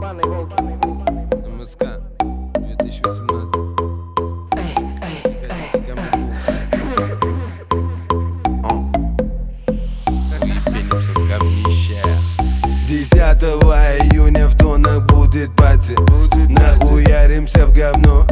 МСК 2018. Хотите ко мне бухать? Уебенимся в говнище. 10 июня в Тонах будет пати. Нахуяримся в говно.